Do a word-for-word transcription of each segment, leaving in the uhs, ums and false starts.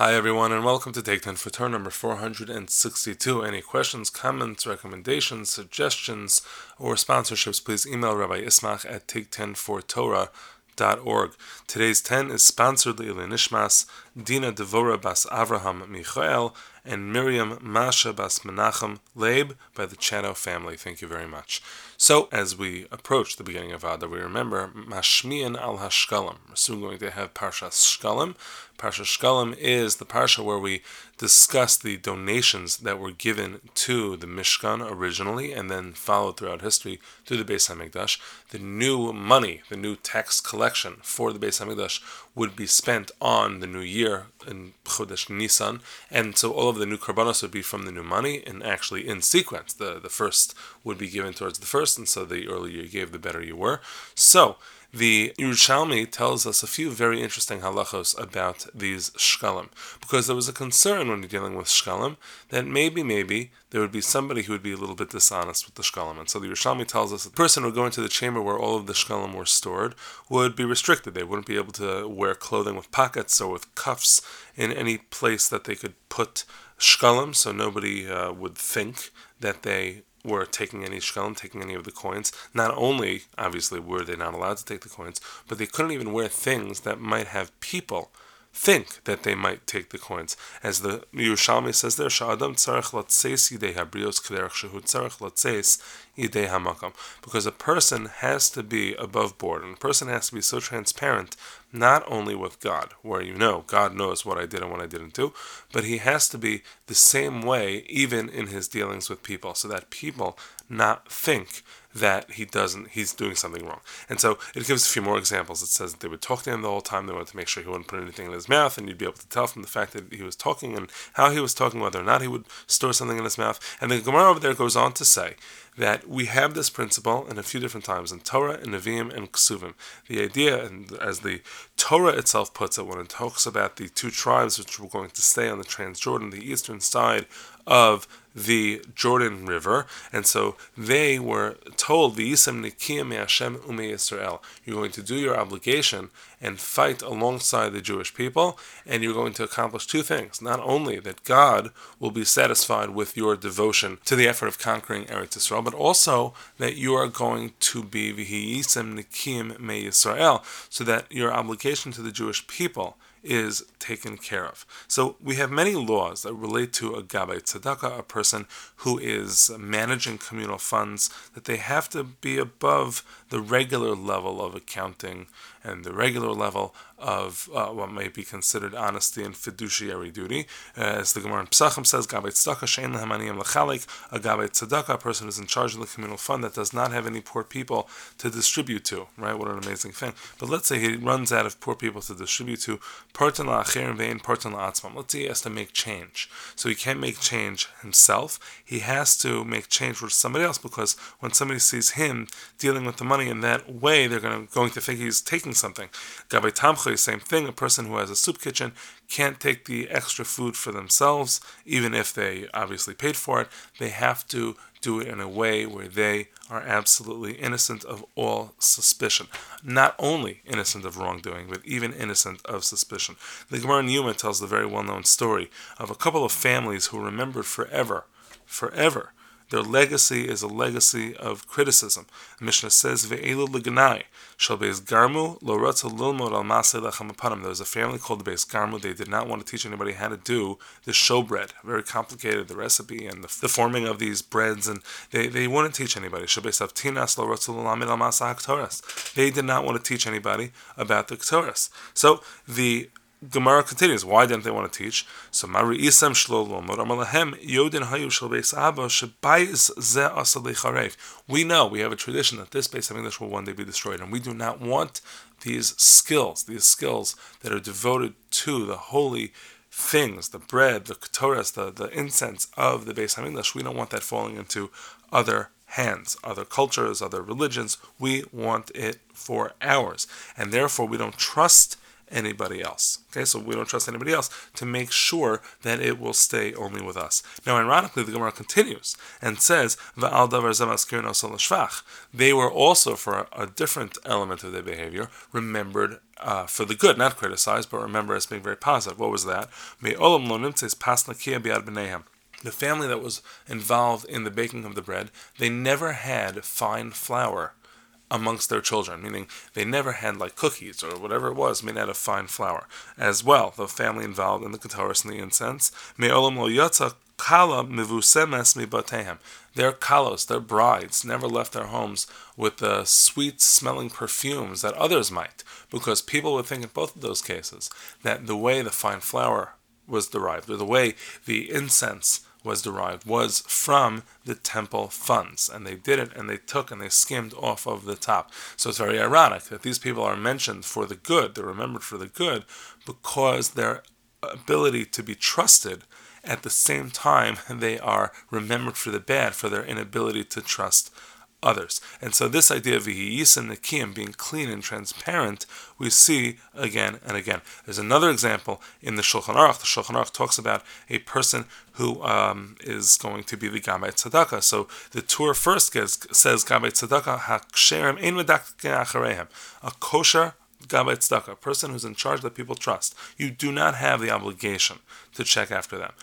Hi everyone, and welcome to Take ten for turn number four hundred sixty-two. Any questions, comments, recommendations, suggestions, or sponsorships, please email Rabbi Ismach at take ten for torah dot org. Today's ten is sponsored Le'ilei Nishmas, Dina Devora Bas Avraham Michael, and Miriam Masha Bas Menachem Leib by the Chano family. Thank you very much. So, as we approach the beginning of Adar, we remember Mashmiyan al Hashkalim. We're soon going to have Parshas Shkalim. Parsha Shkalim is the parsha where we discuss the donations that were given to the Mishkan originally and then followed throughout history to the Beis HaMikdash. The new money, the new tax collection for the Beis HaMikdash would be spent on the new year in Chodesh Nisan, and so all of the new karbanos would be from the new money, and actually in sequence. The, the first would be given towards the first, and so the earlier you gave, the better you were. So, the Yerushalmi tells us a few very interesting halachos about these shkalim, because there was a concern when you're dealing with shkalim that maybe, maybe there would be somebody who would be a little bit dishonest with the shkalim. And so the Yerushalmi tells us that the person who would go into the chamber where all of the shkalim were stored would be restricted. They wouldn't be able to wear clothing with pockets or with cuffs in any place that they could put shkalim, so nobody uh, would think that they were taking any shkalim, taking any of the coins. Not only, obviously, were they not allowed to take the coins, but they couldn't even wear things that might have people think that they might take the coins. As the Yerushalmi says there, Sha'adam tzarech latzeis yidei habrios k'derech shehu tzarech latzeis yidei hamakam. Because a person has to be above board, and a person has to be so transparent, not only with God, where you know God knows what I did and what I didn't do, but he has to be the same way even in his dealings with people, so that people not think that he doesn't, he's doing something wrong. And so it gives a few more examples. It says that they would talk to him the whole time. They wanted to make sure he wouldn't put anything in his mouth, and you'd be able to tell from the fact that he was talking and how he was talking, whether or not he would store something in his mouth. And the Gemara over there goes on to say that we have this principle in a few different times in Torah, in Nevi'im, and Ksuvim. The idea, and as the Torah itself puts it, when it talks about the two tribes which were going to stay on the Transjordan, the eastern side of the Jordan River, and so they were told, "V'yisem nikiyim me'Hashem u'me Yisrael." You're going to do your obligation and fight alongside the Jewish people, and you're going to accomplish two things: not only that God will be satisfied with your devotion to the effort of conquering Eretz Yisrael, but also that you are going to be v'yisem nikiyim me Yisrael, so that your obligation to the Jewish people is taken care of. So we have many laws that relate to a gabbai tzedakah, a person who is managing communal funds, that they have to be above the regular level of accounting and the regular level of uh, what may be considered honesty and fiduciary duty. Uh, as the Gemara in Pesachim says, gabbai tzedakah she'en lehem aniyim l'chalik, a gabbai tzedakah, a person who is in charge of the communal fund that does not have any poor people to distribute to, right? What an amazing thing. But let's say he runs out of poor people to distribute to, partan la'achirim ve'in partan la'atzmam. Let's say he has to make change. So he can't make change himself. He has to make change with somebody else, because when somebody sees him dealing with the money in that way, they're going to, going to think he's taking something. Gabbai tamcha, same thing. A person who has a soup kitchen can't take the extra food for themselves, even if they obviously paid for it. They have to do it in a way where they are absolutely innocent of all suspicion. Not only innocent of wrongdoing, but even innocent of suspicion. The Gemara in Yuma tells the very well-known story of a couple of families who remembered forever, forever, their legacy is a legacy of criticism. The Mishnah says, "Ve'elu l'gnai shel beis garmu lo ratzu lilmod al masei lechem apanim." There was a family called the Beis Garmu. They did not want to teach anybody how to do the showbread. Very complicated, the recipe and the, the forming of these breads, and they, they wouldn't teach anybody. Shel beis avtinas lo ratzu l'lamed al masei haktoras. They did not want to teach anybody about the Ketores. So the Gemara continues. Why didn't they want to teach? So Mari Isam Shlo Lomod Amalahem Yodin Hayu Shel Beis Abba Shebayis Ze Asalei Charev. We know, we have a tradition that this Beis HaMikdash will one day be destroyed, and we do not want these skills, these skills that are devoted to the holy things, the bread, the Ketores, the, the incense of the Beis HaMikdash. We don't want that falling into other hands, other cultures, other religions. We want it for ours, and therefore we don't trust anybody else. Okay, so we don't trust anybody else to make sure that it will stay only with us. Now, ironically, the Gemara continues and says, "Va'al davar zeh maskirin oso l'shvach." They were also, for a, a different element of their behavior, remembered uh, for the good, not criticized, but remembered as being very positive. What was that? Me'olam lo nimtzes pas nakia bi'ad b'neihem. The family that was involved in the baking of the bread, they never had fine flour amongst their children, meaning they never had like cookies or whatever it was made out of fine flour. As well, the family involved in the ketoris and the incense, me'olam lo yatsa kala mivusemes mibatehem. Their kalos, their brides, never left their homes with the sweet-smelling perfumes that others might, because people would think in both of those cases that the way the fine flour was derived, or the way the incense was derived, was from the temple funds. And they did it, and they took, and they skimmed off of the top. So it's very ironic that these people are mentioned for the good, they're remembered for the good, because their ability to be trusted, at the same time, they are remembered for the bad, for their inability to trust others. And so this idea of v'hiyisim nekiyim, being clean and transparent, we see again and again. There's another example in the Shulchan Aruch. The Shulchan Aruch talks about a person who um, is going to be the Gabbai Tzedakah. So the Torah first gets, says Gabbai Tzedakah haksherim ein medakkin achareihem, a kosher Gabbai Tzedakah, a person who's in charge that people trust. You do not have the obligation to check after them.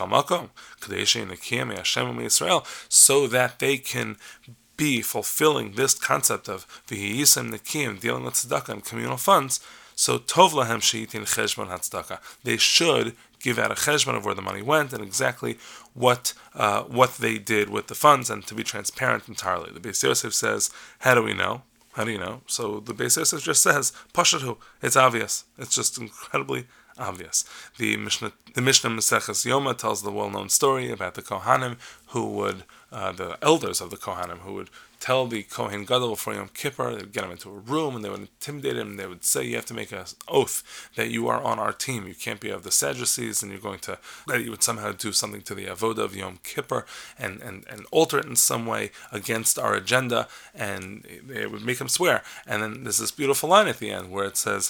So that they can be fulfilling this concept of v'hiyisim nekiyim, dealing with tzedakah and communal funds. So tov lahem sheyitin cheshbon hatzedakah. They should give out a cheshbon of where the money went and exactly what uh, what they did with the funds, and to be transparent entirely. The Beis Yosef says, how do we know? How do you know? So the Beis Yosef just says, Pashatu. It's obvious. It's just incredibly obvious. The Mishnah, the Mishnah Maseches Yoma tells the well-known story about the Kohanim who would, uh, the elders of the Kohanim, who would tell the Kohen Gadol for Yom Kippur. They would get him into a room and they would intimidate him. And they would say, you have to make an oath that you are on our team. You can't be of the Sadducees, and you're going to, that you would somehow do something to the Avodah of Yom Kippur and, and, and alter it in some way against our agenda. And they would make him swear. And then there's this beautiful line at the end where it says,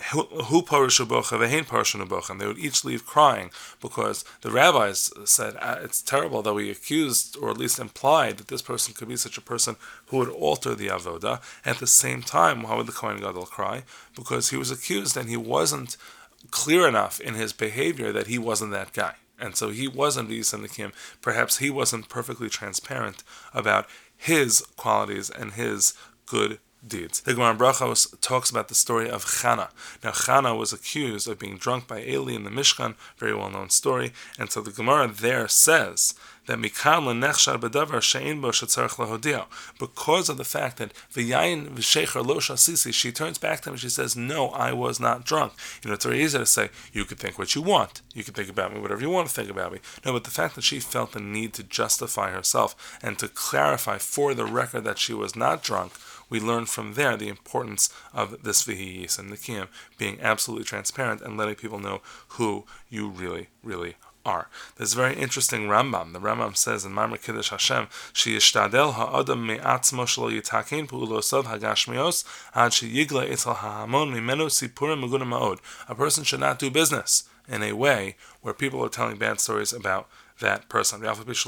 Hu parashu bocha ve'hein parashu bocha, and they would each leave crying, because the rabbis said ah, it's terrible that we accused, or at least implied, that this person could be such a person who would alter the avodah. At the same time, why would the Kohen Gadol cry? Because he was accused and he wasn't clear enough in his behavior that he wasn't that guy. And so he wasn't v'yisim nekiyim. Perhaps he wasn't perfectly transparent about his qualities and his good deeds. The Gemara Brachos talks about the story of Chana. Now, Chana was accused of being drunk by Eli in the Mishkan, very well-known story, and so the Gemara there says that Mikan lenechshar b'davar she'ein bo shetzarich lahodio, because of the fact that v'yayin v'shecher lo shasisi, she turns back to him and she says, no, I was not drunk. You know, it's very easy to say, you could think what you want. You can think about me whatever you want to think about me. No, but the fact that she felt the need to justify herself and to clarify for the record that she was not drunk, we learn from there the importance of this v'hiyisim nekiyim, being absolutely transparent and letting people know who you really, really are. There's a very interesting Rambam. The Rambam says in Maamar Kiddush Hashem, "Sheyishtadel ha'adam me'atzmo shelo yitakin pu'ulosav hagashmios ad sheyigla etzal ha'hamon mimenu sipurim megunim ma'od." A person should not do business in a way where people are telling bad stories about that person,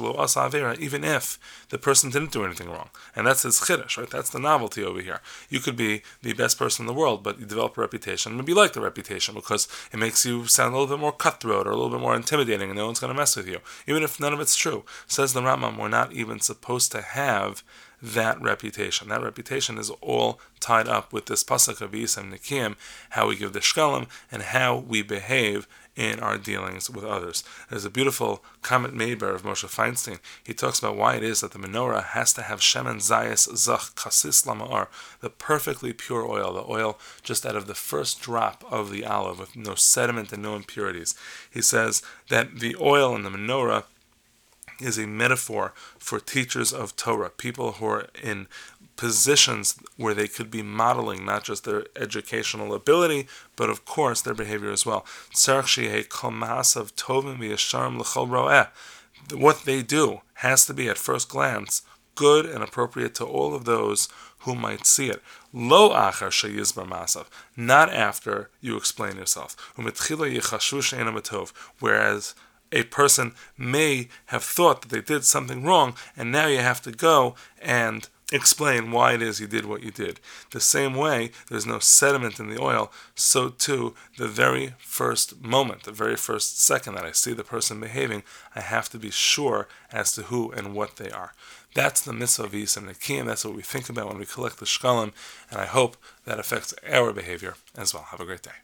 even if the person didn't do anything wrong. And that's his chiddush, right? That's the novelty over here. You could be the best person in the world, but you develop a reputation, and maybe you like the reputation because it makes you sound a little bit more cutthroat or a little bit more intimidating, and no one's going to mess with you, even if none of it's true. Says the Rambam, we're not even supposed to have that reputation. That reputation is all tied up with this pasuk of v'yisim nekiyim, how we give the shkalim, and how we behave in our dealings with others. There's a beautiful comment made by Rav Moshe Feinstein. He talks about why it is that the menorah has to have shemen zayis zach kasis lama'ar, the perfectly pure oil, the oil just out of the first drop of the olive with no sediment and no impurities. He says that the oil in the menorah is a metaphor for teachers of Torah, people who are in positions where they could be modeling not just their educational ability, but of course their behavior as well. What they do has to be, at first glance, good and appropriate to all of those who might see it. Lo achar sheyizbar masav, not after you explain yourself. Whereas a person may have thought that they did something wrong, and now you have to go and explain why it is you did what you did. The same way there's no sediment in the oil, so too the very first moment, the very first second that I see the person behaving, I have to be sure as to who and what they are. That's the mitzvah of Yisam Nekim. That's what we think about when we collect the shkalim, and I hope that affects our behavior as well. Have a great day.